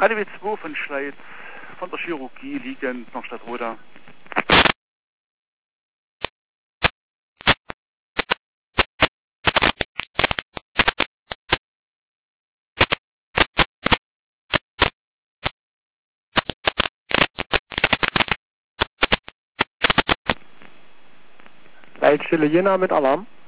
ADW2 von Schleiz, von der Chirurgie liegend nach Stadtroda. Leitstelle Jena mit Alarm.